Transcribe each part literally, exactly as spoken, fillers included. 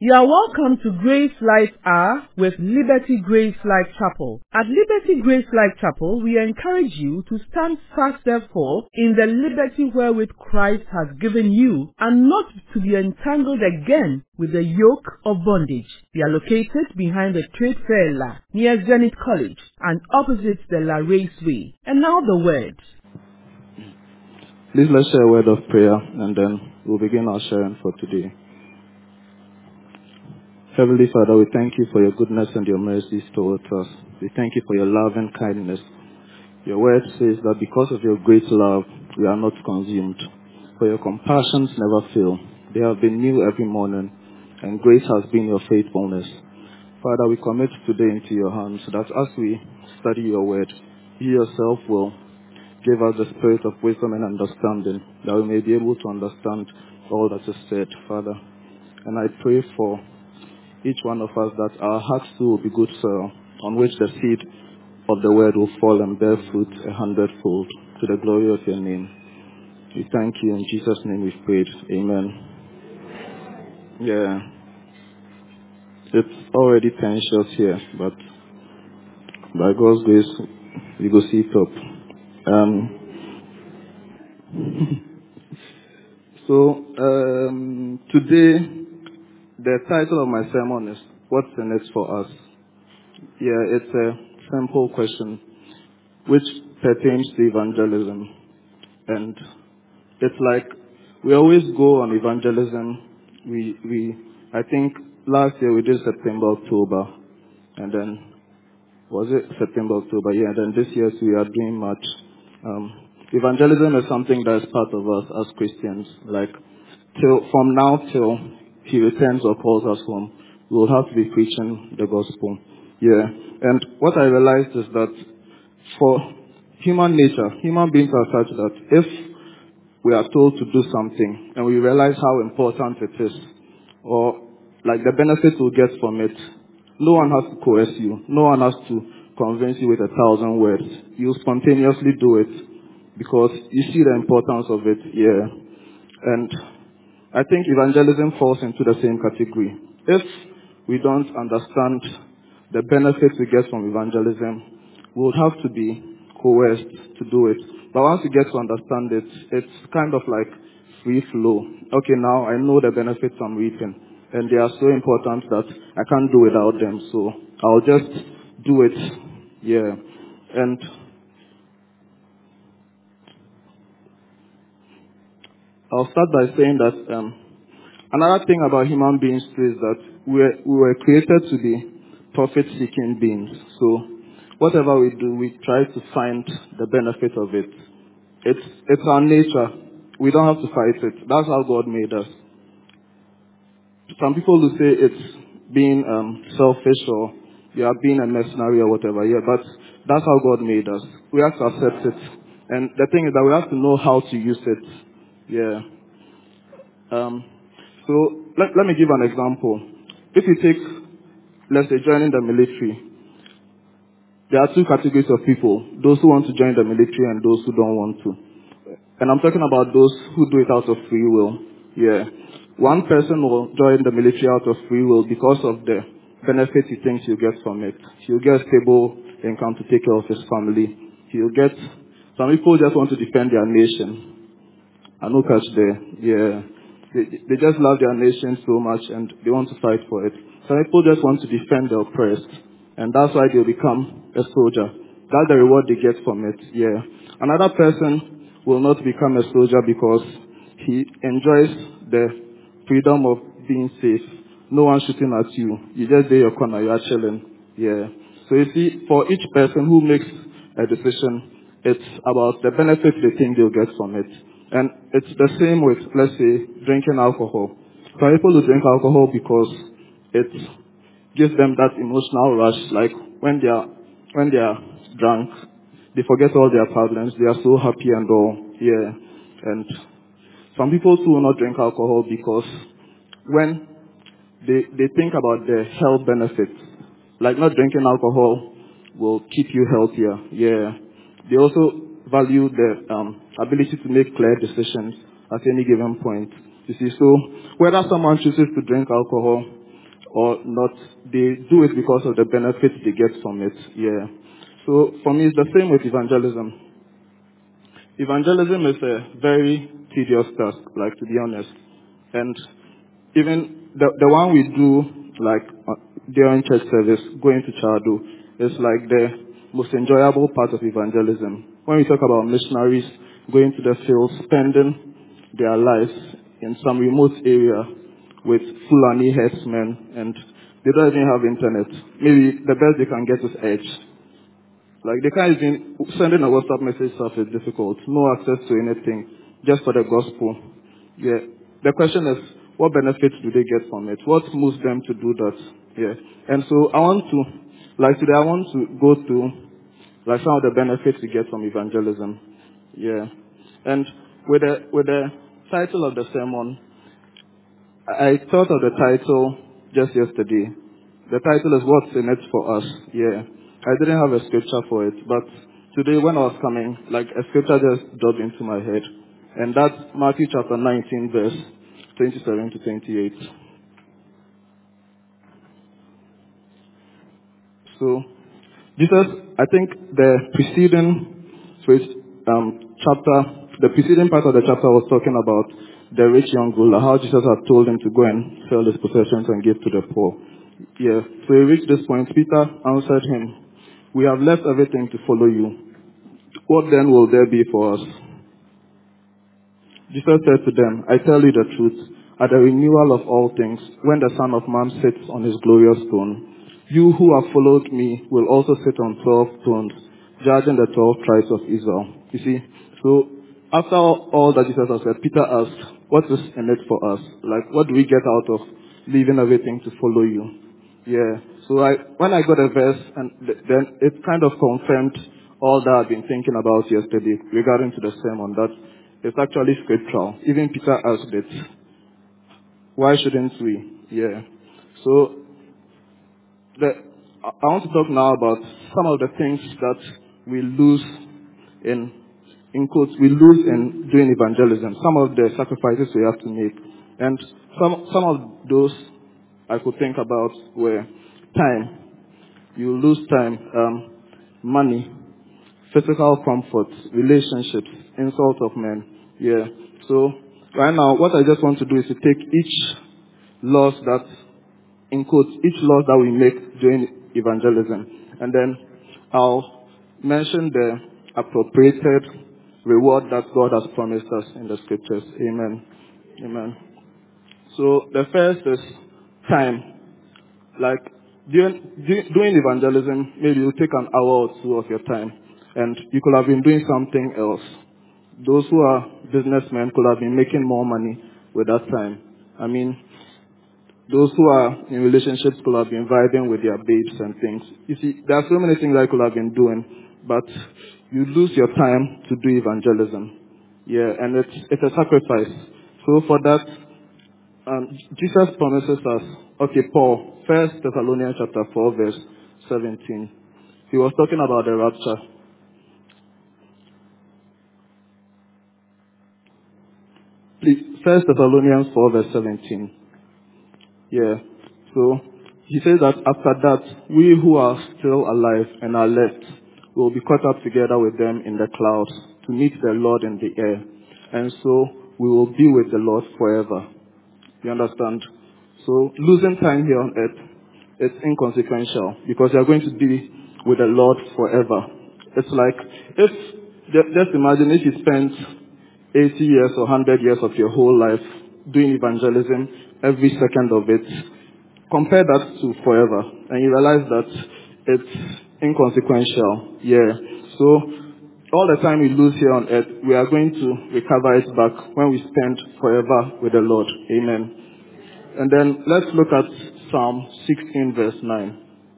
You are welcome to Grace Life Hour with Liberty Grace Life Chapel. At Liberty Grace Life Chapel, we encourage you to stand fast, therefore, in the liberty wherewith Christ has given you, and not to be entangled again with the yoke of bondage. We are located behind the Trade Fair La, near Zenith College, and opposite the La Raceway. And now the word. Please let's share a word of prayer, and then we'll begin our sharing for today. Heavenly Father, we thank you for your goodness and your mercies towards us. We thank you for your love and kindness. Your word says that because of your great love, we are not consumed. For your compassions never fail. They have been new every morning, and great has been your faithfulness. Father, we commit today into your hands, so that as we study your word, you yourself will give us the spirit of wisdom and understanding, that we may be able to understand all that is said, Father. And I pray for each one of us that our hearts too will be good soil, on which the seed of the word will fall and bear fruit a hundredfold, to the glory of your name. We thank you. In Jesus' name we've prayed. Amen. Yeah. It's already ten shots here, but by God's grace, we go see it up. Um, so, um, today, the title of my sermon is, What's in it for us? Yeah, it's a simple question which pertains to evangelism. And it's like we always go on evangelism. We, we, I think last year we did September, October, and then, was it September, October? Yeah, and then this year we are doing March. Um, evangelism is something that is part of us as Christians. Like, till, from now till he returns or calls us home, we will have to be preaching the gospel. Yeah. And what I realized is that for human nature, human beings are such that if we are told to do something and we realize how important it is, or like the benefits we'll get from it, no one has to coerce you. No one has to convince you with a thousand words. You spontaneously do it because you see the importance of it. Yeah. And I think evangelism falls into the same category. If we don't understand the benefits we get from evangelism, we would have to be coerced to do it. But once you get to understand it, it's kind of like free flow. Okay, now I know the benefits I'm reaping, and they are so important that I can't do without them, so I'll just do it. Yeah. And I'll start by saying that um, another thing about human beings too is that we were, we were created to be profit-seeking beings. So whatever we do, we try to find the benefit of it. It's it's our nature. We don't have to fight it. That's how God made us. Some people will say it's being um, selfish or you are being a mercenary or whatever. Yeah, but that's how God made us. We have to accept it. And the thing is that we have to know how to use it. Yeah. Um, so let, let me give an example. If you take, let's say, joining the military, there are two categories of people: those who want to join the military and those who don't want to. And I'm talking about those who do it out of free will. Yeah. One person will join the military out of free will because of the benefits he thinks he'll get from it. He'll get stable income to take care of his family. He'll get, some people just want to defend their nation. I know catch there. Yeah. They, they just love their nation so much and they want to fight for it. Some people just want to defend the oppressed. And that's why they'll become a soldier. That's the reward they get from it. Yeah. Another person will not become a soldier because he enjoys the freedom of being safe. No one shooting at you. You just do your corner, you are chilling. Yeah. So you see, for each person who makes a decision, it's about the benefits they think they'll get from it. And it's the same with, let's say, drinking alcohol. Some people who drink alcohol because it gives them that emotional rush, like when they are when they are drunk, they forget all their problems. They are so happy and all. Yeah. And some people too will not drink alcohol because when they they think about the health benefits, like not drinking alcohol will keep you healthier. Yeah. They also value the um, ability to make clear decisions at any given point. You see, so whether someone chooses to drink alcohol or not. They do it because of the benefits they get from it. Yeah. So for me, it's the same with evangelism. Evangelism is a very tedious task, like, to be honest. And even the the one we do, like, uh, during church service, going to Chado, is like the most enjoyable part of evangelism. When we talk about missionaries going to the field, spending their lives in some remote area with Fulani herdsmen, and they don't even have internet. Maybe the best they can get is Edge. Like, they can't even, sending a WhatsApp message stuff is difficult. No access to anything, just for the gospel. Yeah. The question is, what benefits do they get from it? What moves them to do that? Yeah. And so I want to, like today, I want to go through, like, some of the benefits you get from evangelism. Yeah. And with the, with the title of the sermon, I thought of the title just yesterday. The title is What's in It for Us? Yeah. I didn't have a scripture for it, but today when I was coming, like, a scripture just dropped into my head. And that's Matthew chapter nineteen, verse twenty-seven to twenty-eight. So, Jesus, I think the preceding phrase, um, chapter, the preceding part of the chapter was talking about the rich young ruler, how Jesus had told him to go and sell his possessions and give to the poor. Yeah. So he reached this point. Peter answered him, "We have left everything to follow you. What then will there be for us?" Jesus said to them, "I tell you the truth, at the renewal of all things, when the Son of Man sits on his glorious throne, you who have followed me will also sit on twelve thrones, judging the twelve tribes of Israel." You see, so after all, all that Jesus has said, Peter asked, what is in it for us? Like, what do we get out of leaving everything to follow you? Yeah. So I, when I got a verse, and th- then it kind of confirmed all that I've been thinking about yesterday regarding to the sermon, that it's actually scriptural. Even Peter asked it. Why shouldn't we? Yeah. So the, I I want to talk now about some of the things that we lose in, in quotes, we lose in doing evangelism. Some of the sacrifices we have to make. And some, some of those I could think about were time. You lose time, um, money, physical comfort, relationships, insult of men. Yeah. So right now, what I just want to do is to take each loss that, in quotes, each loss that we make during evangelism, and then I'll mention the appropriated reward that God has promised us in the scriptures. Amen. Amen. So the first is time. Like, during, du- doing evangelism, maybe you take an hour or two of your time, and you could have been doing something else. Those who are businessmen could have been making more money with that time. I mean, those who are in relationships could have been vibing with their babes and things. You see, there are so many things I could have been doing, but you lose your time to do evangelism. Yeah, and it's it's a sacrifice. So for that, um, Jesus promises us. Okay, Paul, First Thessalonians chapter four, verse seventeen. He was talking about the rapture. Please, First Thessalonians four, verse seventeen. Yeah. So he says that after that, we who are still alive and are left will be caught up together with them in the clouds to meet the Lord in the air. And so we will be with the Lord forever. You understand? So losing time here on earth, it's inconsequential because you're going to be with the Lord forever. It's like, if, ju- just imagine if you spent eighty years or one hundred years of your whole life doing evangelism, every second of it, compare that to forever, and you realize that it's inconsequential. Yeah. So all the time we lose here on earth, we are going to recover it back when we spend forever with the Lord. Amen. And then let's look at Psalm sixteen, verse nine.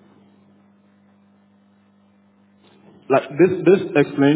Like this, this explains,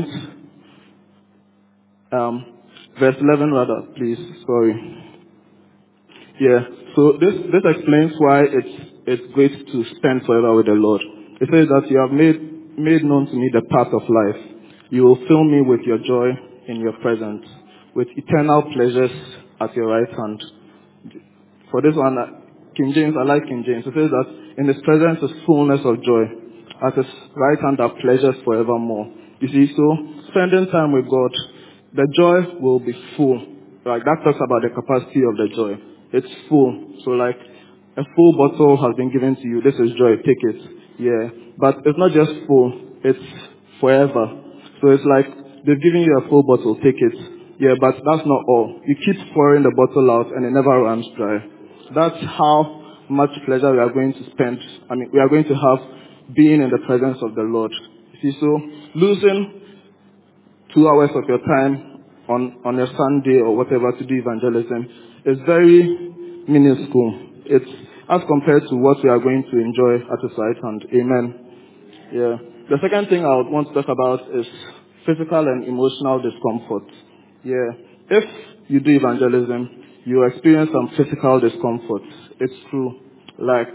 um, verse eleven rather, please. Sorry. Yeah. So this, this explains why it's, it's great to spend forever with the Lord. It says that you have made, made known to me the path of life. You will fill me with your joy in your presence, with eternal pleasures at your right hand. For this one, King James, I like King James. It says that in his presence is fullness of joy. At his right hand are pleasures forevermore. You see, so spending time with God, the joy will be full. Like that talks about the capacity of the joy. It's full. So like a full bottle has been given to you. This is joy. Take it. Yeah. But it's not just full. It's forever. So it's like they've given you a full bottle. Take it. Yeah, but that's not all. You keep pouring the bottle out and it never runs dry. That's how much pleasure we are going to spend. I mean, we are going to have being in the presence of the Lord. You see, so losing two hours of your time on, on a Sunday or whatever to do evangelism is very minuscule. It's as compared to what we are going to enjoy at His right hand. Amen. Yeah. The second thing I would want to talk about is physical and emotional discomfort. Yeah. If you do evangelism, you experience some physical discomfort. It's true. Like,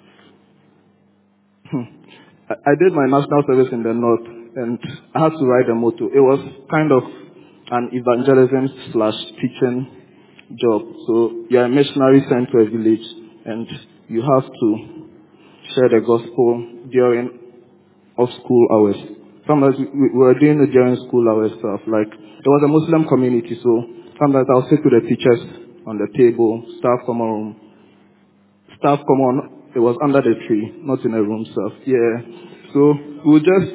I I did my national service in the north and I had to ride a motor. It was kind of an evangelism slash teaching job. So you're a missionary sent to a village and you have to share the gospel during off school hours. Sometimes we, we were doing it during school hours stuff. Like it was a Muslim community, so sometimes I'll sit with the teachers on the table, staff come on, staff come on. It was under the tree, not in a room stuff. Yeah. So we'll just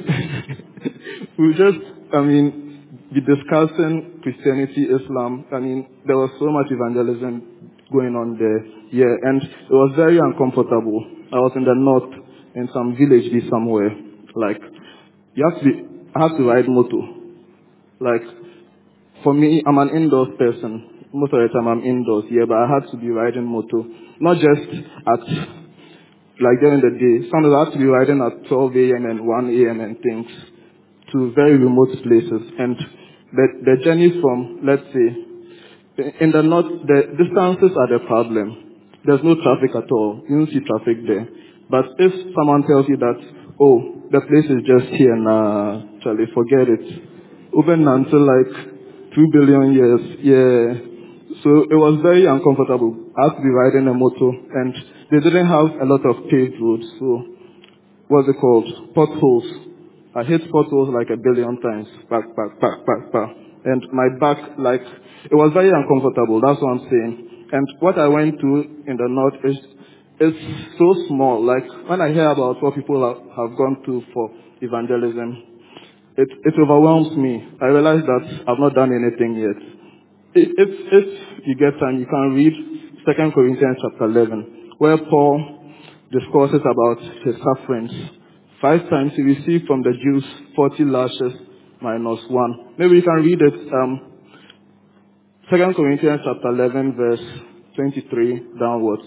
we'll just I mean be discussing Christianity, Islam. I mean there was so much evangelism going on there. Yeah, and it was very uncomfortable. I was in the north in some village somewhere. Like you have to be I have to ride motor. Like for me, I'm an indoors person. Most of the time I'm indoors, yeah, but I had to be riding motor. Not just at like during the day. Sometimes I have to be riding at twelve a.m. and one a.m. and things to very remote places. And the, the journey from, let's say, in the north, the distances are the problem. There's no traffic at all. You don't see traffic there. But if someone tells you that, oh, the place is just here now, Charlie, forget it. Even until like two billion years, yeah. So it was very uncomfortable. I had to be riding a motor and they didn't have a lot of paved roads. So what's it called? Potholes. I hit potholes like a billion times. Back, back, back, back, back. And my back, like, it was very uncomfortable. That's what I'm saying. And what I went to in the north is, is so small. Like, when I hear about what people have, have gone through for evangelism, it, it overwhelms me. I realize that I've not done anything yet. If, if, if you get time, you can read Second Corinthians chapter eleven, where Paul discourses about his sufferings. Five times he received from the Jews forty lashes minus one. Maybe you can read it. Um, Second Corinthians chapter eleven, verse twenty-three downwards.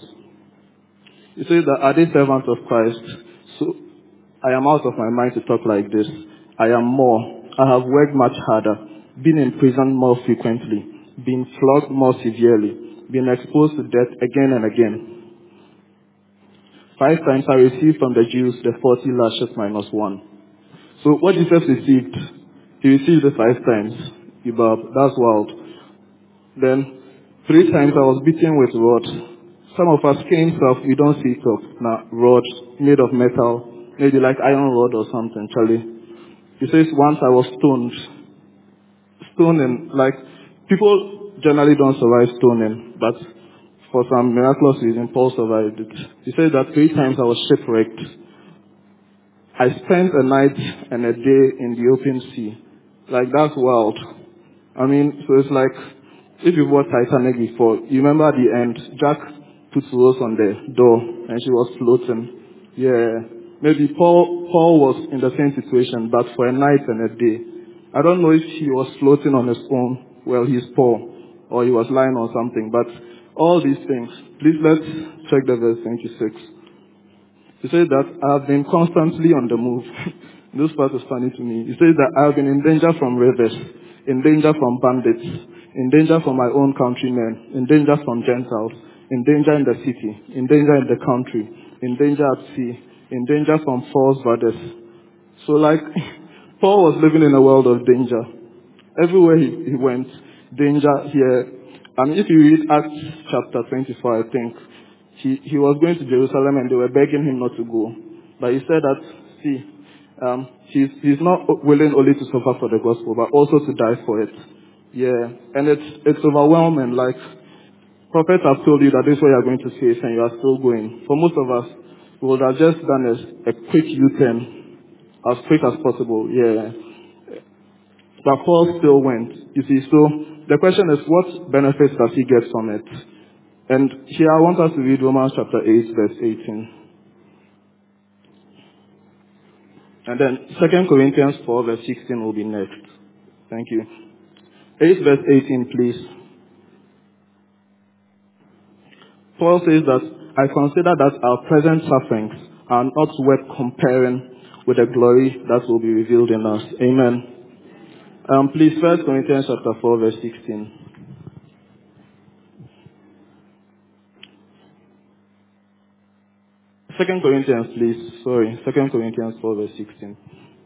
It says that are they servants of Christ? So I am out of my mind to talk like this. I am more. I have worked much harder, been in prison more frequently, been flogged more severely, been exposed to death again and again. Five times I received from the Jews the forty lashes minus one. So what Jesus received, he received it five times. Ibab, that's wild. Then three times I was beaten with rods. Some of us cane stuff, we don't see it up. Now, rods made of metal, maybe like iron rod or something, Charlie. He says once I was stoned. Stoning, like, people generally don't survive stoning, but for some miraculous reason, Paul survived it. He said that three times I was shipwrecked. I spent a night and a day in the open sea. Like, that's wild. I mean, so it's like, if you've watched Titanic before, you remember at the end, Jack put Rose on the door and she was floating. Yeah. Maybe Paul, Paul was in the same situation, but for a night and a day. I don't know if he was floating on his own, well, he's Paul, or he was lying on something, but all these things. Please let's check the verse twenty-six. He said that I have been constantly on the move. This part is funny to me. He says that I have been in danger from rivers, in danger from bandits, in danger from my own countrymen, in danger from Gentiles, in danger in the city, in danger in the country, in danger at sea, in danger from false brothers. So like, Paul was living in a world of danger. Everywhere he, he went, danger here. And if you read Acts chapter twenty-four, I think, he, he was going to Jerusalem and they were begging him not to go. But he said that, see, um, he's, he's not willing only to suffer for the gospel, but also to die for it. Yeah, and it's, it's overwhelming. Like, prophets have told you that this is what you're going to face and you are still going. For most of us, we would have just done a, a quick U-turn as quick as possible. Yeah. But Paul still went. You see, so the question is, what benefits does he get from it? And here I want us to read Romans chapter eight, verse eighteen. And then Second Corinthians four, verse sixteen will be next. Thank you. eight, verse eighteen, please. Paul says that, I consider that our present sufferings are not worth comparing with the glory that will be revealed in us. Amen. Um, please, First Corinthians chapter four, verse sixteen. Second Corinthians, please. Sorry. Second Corinthians four, verse sixteen.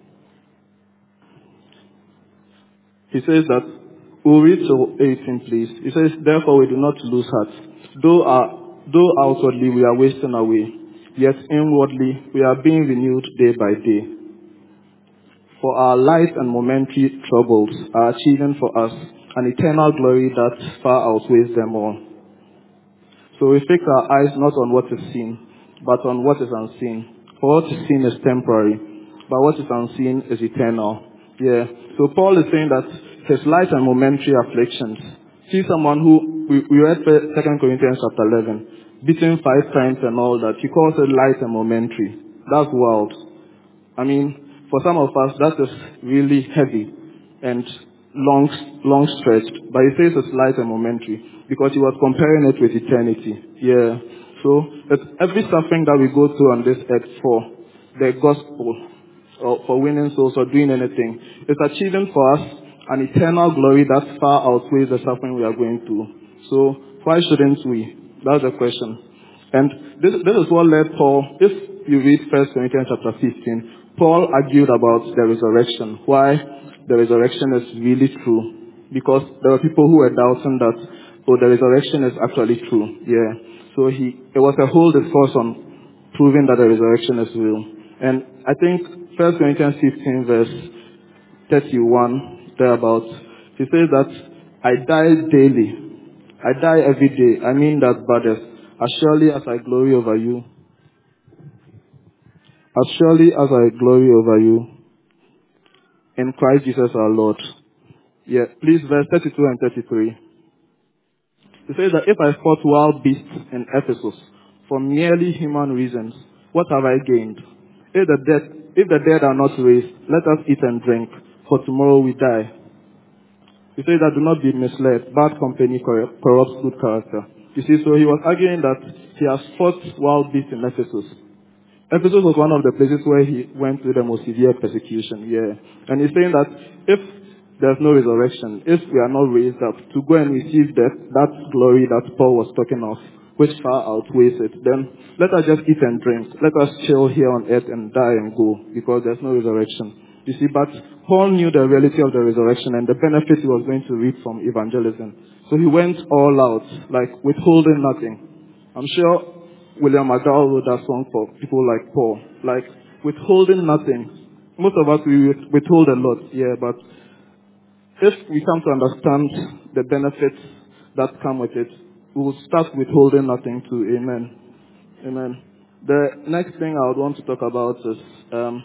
He says that, we'll read to eighteen, please. He says, therefore we do not lose heart. Though, our, though outwardly we are wasting away, yet inwardly we are being renewed day by day. For our light and momentary troubles are achieving for us an eternal glory that far outweighs them all. So we fix our eyes not on what is seen, but on what is unseen. For what is seen is temporary, but what is unseen is eternal. Yeah. So Paul is saying that his light and momentary afflictions. See someone who, we, we read Second Corinthians chapter eleven, beaten five times and all that. He calls it light and momentary. That's wild. I mean, for some of us, that is really heavy and long, long stretched. But he says it's light and momentary because he was comparing it with eternity. Yeah. So it's every suffering that we go through on this earth for the gospel, or for winning souls or doing anything, it's achieving for us an eternal glory that far outweighs the suffering we are going through. So why shouldn't we? That's the question. And this, this is what led Paul, if you read First Corinthians chapter fifteen, Paul argued about the resurrection. Why the resurrection is really true. Because there were people who were doubting that, oh, the resurrection is actually true. Yeah. So he, it was a whole discourse on proving that the resurrection is real. And I think First Corinthians fifteen verse thirty-one, thereabouts, he says that I die daily. I die every day. I mean that baddest. As surely as I glory over you, as surely as I glory over you, in Christ Jesus our Lord. Yeah, please, verse thirty-two and thirty-three. He says that if I fought wild beasts in Ephesus for merely human reasons, what have I gained? If the dead, if the dead are not raised, let us eat and drink, for tomorrow we die. He says that do not be misled. Bad company corrupts good character. You see, so he was arguing that he has fought wild beasts in Ephesus. Ephesus was one of the places where he went through the most severe persecution, yeah. And he's saying that if there's no resurrection, if we are not raised up to go and receive that, that glory that Paul was talking of, which far outweighs it, then let us just eat and drink. Let us chill here on earth and die and go, because there's no resurrection. You see, but Paul knew the reality of the resurrection and the benefits he was going to reap from evangelism. So he went all out, like withholding nothing. I'm sure William McDowell wrote that song for people like Paul, like withholding nothing. Most of us, we withhold a lot, yeah, but if we come to understand the benefits that come with it, we will start withholding nothing too. Amen. Amen. The next thing I would want to talk about is, um,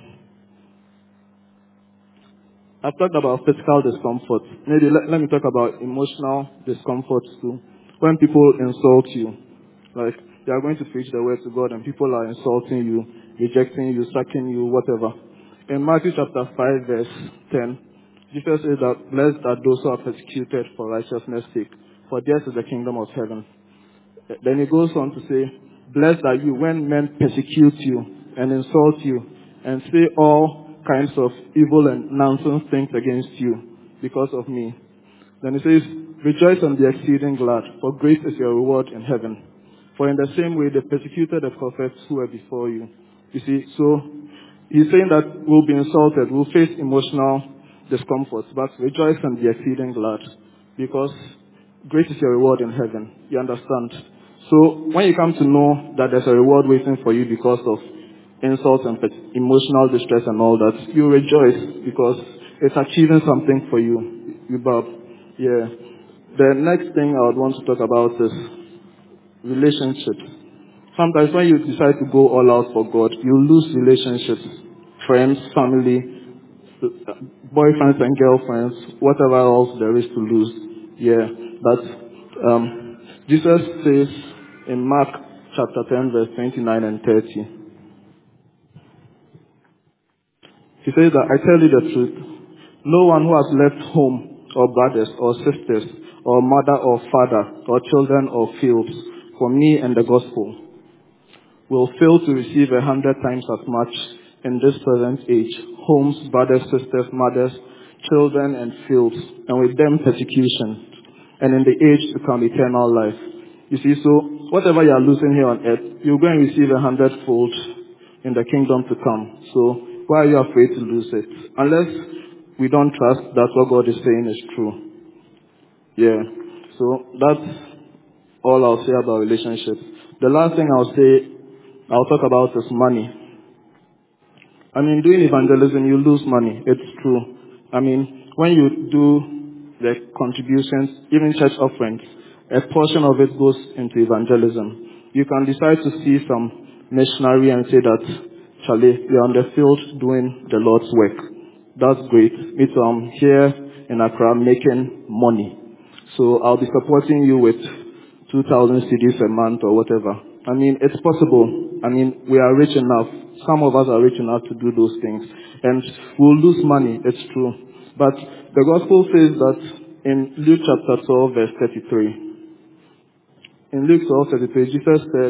I've talked about physical discomfort. Maybe let, let me talk about emotional discomfort too. When people insult you, like they are going to preach the word to God and people are insulting you, rejecting you, sacking you, whatever. In Matthew chapter five verse ten, Jesus says that blessed are those who are persecuted for righteousness' sake, for theirs is the kingdom of heaven. Then he goes on to say, blessed are you when men persecute you and insult you and say all kinds of evil and nonsense things against you because of me. Then he says, rejoice and be exceeding glad, for great is your reward in heaven. For in the same way they persecuted the prophets who were before you. You see, so he's saying that we'll be insulted, we'll face emotional discomfort, but rejoice and be exceeding glad, because great is your reward in heaven. You understand? So when you come to know that there's a reward waiting for you because of insults and emotional distress and all that, you rejoice because it's achieving something for you. You bow. Yeah. The next thing I would want to talk about is relationships. Sometimes when you decide to go all out for God, you lose relationships, friends, family, boyfriends and girlfriends, whatever else there is to lose. Yeah, but um, Jesus says in Mark chapter ten, verse twenty-nine and thirty, he says that I tell you the truth, no one who has left home or brothers or sisters or mother or father or children or fields for me and the gospel will fail to receive a hundred times as much in this present age, homes, brothers, sisters, mothers, children, and fields, and with them persecution, and in the age to come eternal life. You see, so whatever you are losing here on earth, you're going to receive a hundredfold in the kingdom to come. So why are you afraid to lose it? Unless we don't trust that what God is saying is true. Yeah. So that's all I'll say about relationships. The last thing I'll say I'll talk about is money. I mean, doing evangelism, you lose money. It's true. I mean, when you do the contributions, even church offerings, a portion of it goes into evangelism. You can decide to see some missionary and say that, Charlie, you're on the field doing the Lord's work. That's great. Me too, I'm here in Accra making money. So I'll be supporting you with two thousand C Ds a month or whatever. I mean, it's possible. I mean, we are rich enough. Some of us are rich enough to do those things. And we'll lose money, it's true. But the gospel says that in Luke chapter twelve, verse thirty-three. In Luke twelve, thirty-three, Jesus said,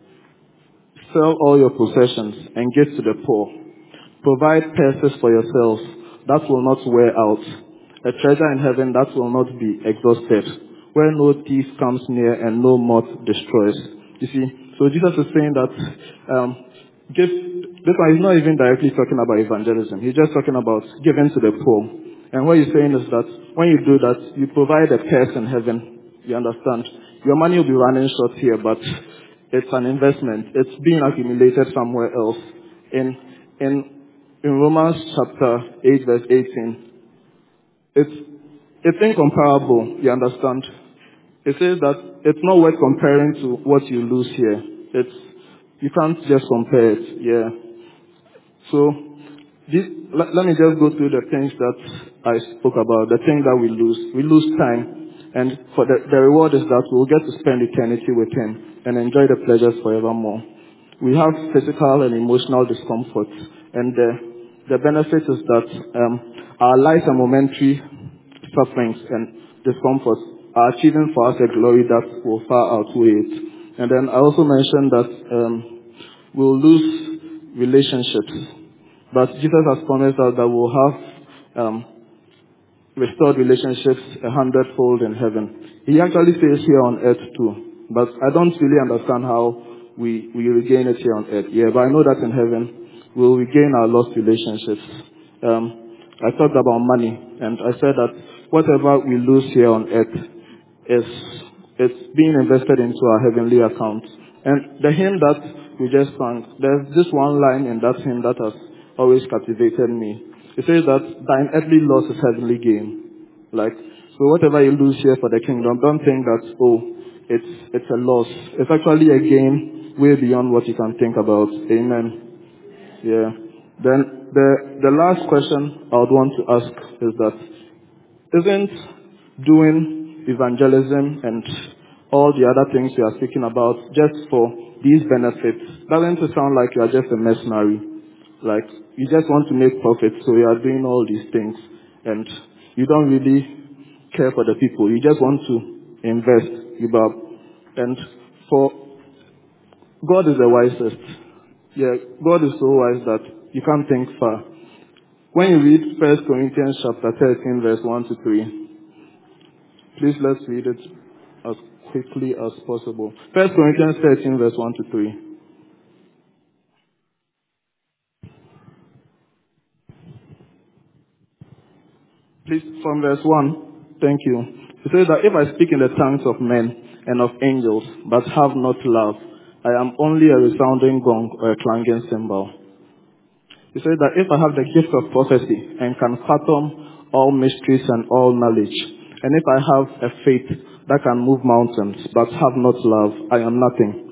sell all your possessions and give to the poor. Provide purses for yourselves that will not wear out, a treasure in heaven that will not be exhausted, where no thief comes near and no moth destroys. You see, so Jesus is saying that um, give, this one is not even directly talking about evangelism. He's just talking about giving to the poor. And what he's saying is that when you do that, you provide a purse in heaven. You understand? Your money will be running short here, but it's an investment. It's being accumulated somewhere else. In in in Romans chapter eight, verse eighteen, it's it's incomparable. You understand? It says that it's not worth comparing to what you lose here. It's you can't just compare it. Yeah. So this, let, let me just go through the things that I spoke about, the things that we lose. We lose time. And for the, the reward is that we'll get to spend eternity with Him and enjoy the pleasures forevermore. We have physical and emotional discomfort. And the, the benefit is that um, our life and momentary sufferings and discomforts are achieving for us a glory that will far outweigh it. And then I also mentioned that um, we'll lose relationships. But Jesus has promised us that we'll have um, restored relationships a hundredfold in heaven. He actually says here on earth too. But I don't really understand how we, we regain it here on earth. Yeah, but I know that in heaven we'll regain our lost relationships. Um, I talked about money, and I said that whatever we lose here on earth is it's being invested into our heavenly account. And the hymn that we just sang, there's this one line in that hymn that has always captivated me. It says that thine earthly loss is heavenly gain. Like, so whatever you lose here for the kingdom, don't think that, oh, it's, it's a loss. It's actually a gain way beyond what you can think about. Amen. Yeah. Then the, the last question I would want to ask is that, isn't doing evangelism and all the other things you are speaking about just for these benefits? Doesn't it sound like you are just a mercenary? Like, you just want to make profit, so you are doing all these things, and you don't really care for the people. You just want to invest, give up. And for God is the wisest. Yeah, God is so wise that you can't think far. When you read First Corinthians chapter thirteen, verse one to three, please let's read it as quickly as possible. First Corinthians thirteen, verse one to three. Please, from verse one. Thank you. It says that if I speak in the tongues of men and of angels, but have not love, I am only a resounding gong or a clanging cymbal. He said that if I have the gift of prophecy and can fathom all mysteries and all knowledge, and if I have a faith that can move mountains, but have not love, I am nothing.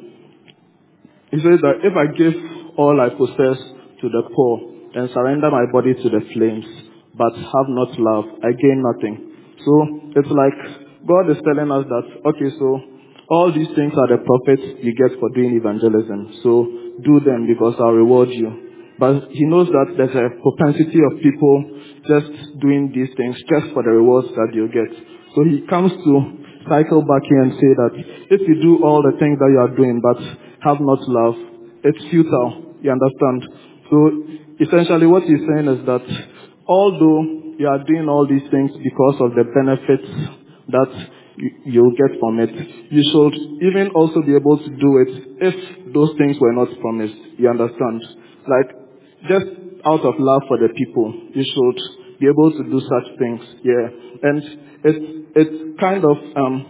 He says that if I give all I possess to the poor and surrender my body to the flames, but have not love, I gain nothing. So it's like God is telling us that, okay, so all these things are the profits you get for doing evangelism. So do them because I'll reward you. But he knows that there's a propensity of people just doing these things just for the rewards that you'll get. So he comes to cycle back here and say that if you do all the things that you are doing but have not love, it's futile. You understand? So essentially what he's saying is that although you are doing all these things because of the benefits that you- you'll get from it, you should even also be able to do it if those things were not promised. You understand? Like, just out of love for the people, you should be able to do such things. Yeah. And it, it kind of um,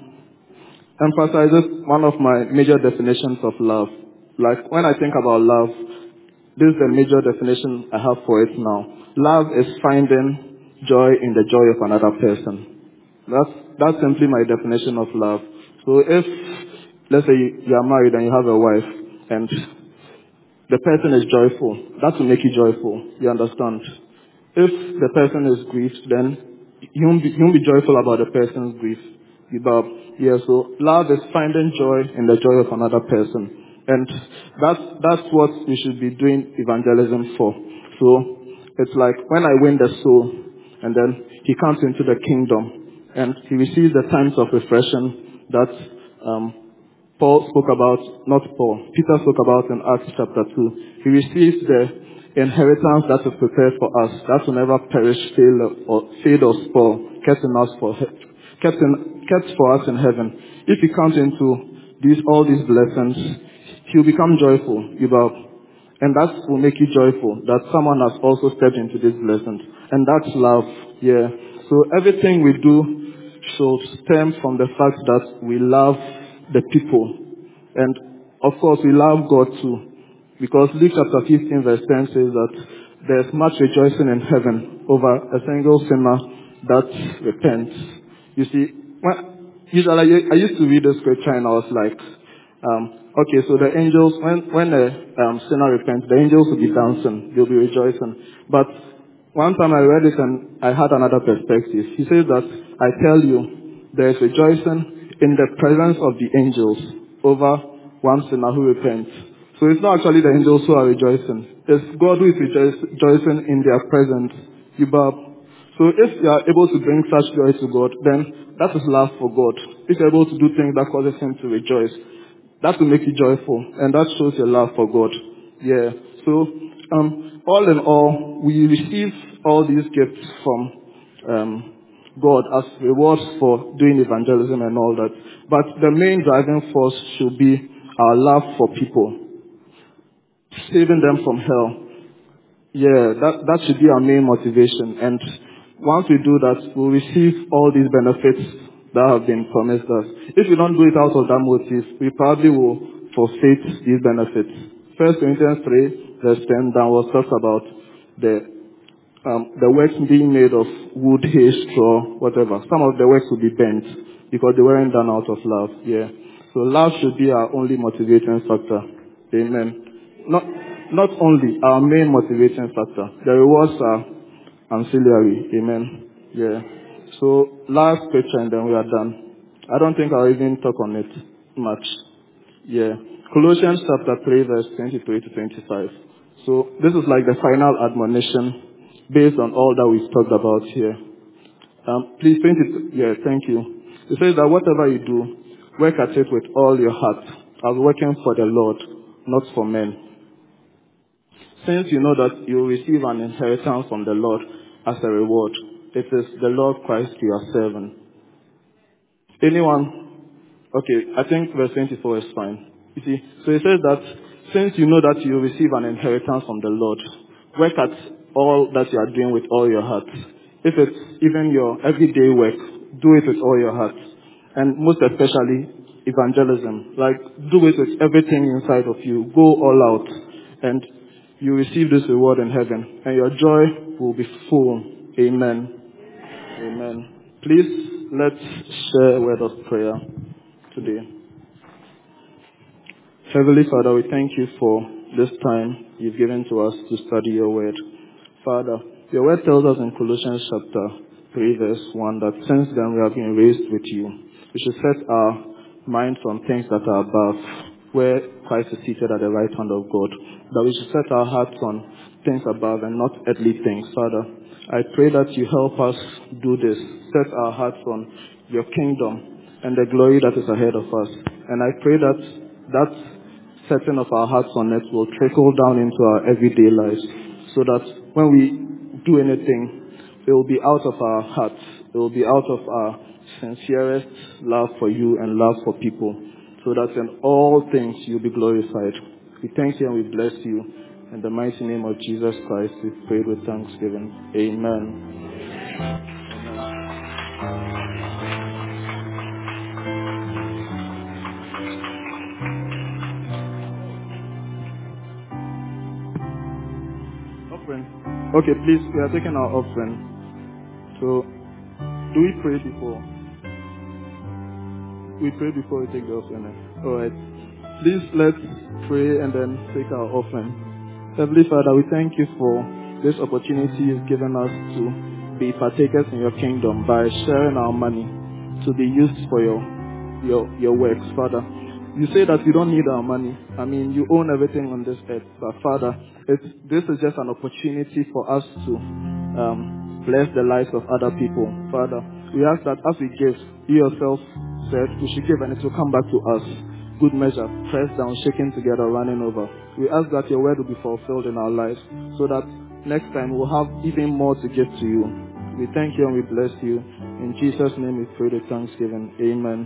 emphasizes one of my major definitions of love. Like, when I think about love, this is the major definition I have for it now. Love is finding joy in the joy of another person. That's, that's simply my definition of love. So if, let's say you are married and you have a wife, and the person is joyful, that will make you joyful. You understand? If the person is grieved, then you won't be, you won't be joyful about the person's grief. But, yeah, so love is finding joy in the joy of another person. And that's, that's what we should be doing evangelism for. So it's like when I win the soul, and then he comes into the kingdom, and he receives the times of refreshing that um, Paul spoke about, not Paul, Peter spoke about in Acts chapter two. He receives the inheritance that is prepared for us, that will never perish, fail, or fade or spoil, kept in us for, kept in, kept for us in heaven. If he comes into these, all these blessings, he'll become joyful. About, and that will make you joyful, that someone has also stepped into these blessings. And that's love, yeah. So everything we do should stem from the fact that we love the people. And of course, we love God too. Because Luke chapter fifteen verse ten says that there's much rejoicing in heaven over a single sinner that repents. You see, when, usually I used to read the scripture and I was like, um, okay, so the angels, when, when a um, sinner repents, the angels will be dancing, they'll be rejoicing. But one time I read it and I had another perspective. He says that, I tell you, there is rejoicing in the presence of the angels over one sinner who repents. So it's not actually the angels who are rejoicing. It's God who is rejoic- rejoicing in their presence. You bow. So if you are able to bring such joy to God, then that is love for God. If you're able to do things that causes Him to rejoice, that will make you joyful, and that shows your love for God. Yeah. So, um, all in all, we receive all these gifts from um, God as rewards for doing evangelism and all that. But the main driving force should be our love for people, saving them from hell. Yeah, that, that should be our main motivation. And once we do that, we'll receive all these benefits that have been promised us. If we don't do it out of that motive, we probably will forfeit these benefits. First Corinthians three, verse ten, downwards talks about the um, the works being made of wood, hay, straw, whatever. Some of the works will be bent because they weren't done out of love. Yeah. So love should be our only motivating factor. Amen. Not, not only our main motivating factor. The rewards are ancillary. Amen. Yeah. So last scripture and then we are done. I don't think I'll even talk on it much. Yeah. Colossians chapter three verse twenty-three to twenty-five. So this is like the final admonition based on all that we've talked about here. Um, please paint it. Yeah, thank you. It says that whatever you do, work at it with all your heart, as working for the Lord, not for men. Since you know that you will receive an inheritance from the Lord as a reward, it is the Lord Christ you are serving. Anyone? Okay, I think verse twenty-four is fine. You see, so it says that since you know that you will receive an inheritance from the Lord, work at all that you are doing with all your heart. If it's even your everyday work, do it with all your heart. And most especially, evangelism. Like, do it with everything inside of you. Go all out. And you receive this reward in heaven. And your joy will be full. Amen. Amen. Please, let's share a word of prayer today. Heavenly Father, we thank you for this time you've given to us to study your word. Father, your word tells us in Colossians chapter three verse one that since then we have been raised with you. We should set our minds on things that are above, where Christ is seated at the right hand of God. That we should set our hearts on things above and not earthly things. Father, I pray that you help us do this. Set our hearts on your kingdom and the glory that is ahead of us. And I pray that that setting of our hearts on it will trickle down into our everyday lives, so that when we do anything, it will be out of our hearts. It will be out of our sincerest love for you and love for people, so that in all things you'll be glorified. We thank you and we bless you. In the mighty name of Jesus Christ, we pray with thanksgiving. Amen. Offering. Okay, please, we are taking our offering. So, do we pray before? We pray before we take the offering. Alright. Please, let's pray and then take our offering. Heavenly Father, we thank you for this opportunity you've given us to be partakers in your kingdom by sharing our money to be used for your your your works, Father. You say that you don't need our money. I mean, you own everything on this earth. But Father, it's, this is just an opportunity for us to um, bless the lives of other people. Father, we ask that as we give, you yourself said we should give and it will come back to us. Good measure, pressed down, shaken together, running over. We ask that your word will be fulfilled in our lives, so that next time we'll have even more to give to you. We thank you and we bless you. In Jesus' name we pray with thanksgiving. Amen.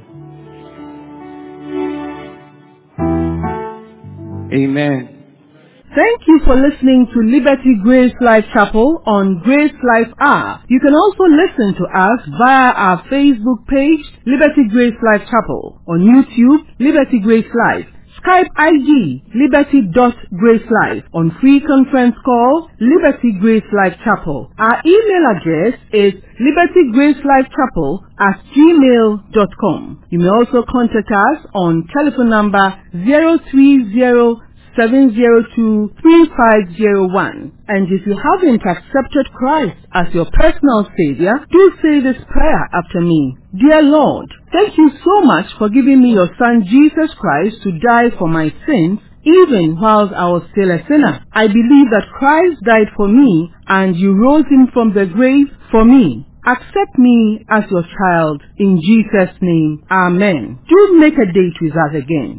Amen. Thank you for listening to Liberty Grace Life Chapel on Grace Life Hour. You can also listen to us via our Facebook page, Liberty Grace Life Chapel, on YouTube, Liberty Grace Life, Skype I D, liberty dot grace life, on free conference call, Liberty Grace Life Chapel. Our email address is libertygracelifechapel at gmail dot com. You may also contact us on telephone number zero three zero seven zero two three five zero one. And if you haven't accepted Christ as your personal Savior, do say this prayer after me. Dear Lord, thank you so much for giving me your Son Jesus Christ to die for my sins, even while I was still a sinner. I believe that Christ died for me and you rose him from the grave for me. Accept me as your child in Jesus' name. Amen. Do make a date with us again.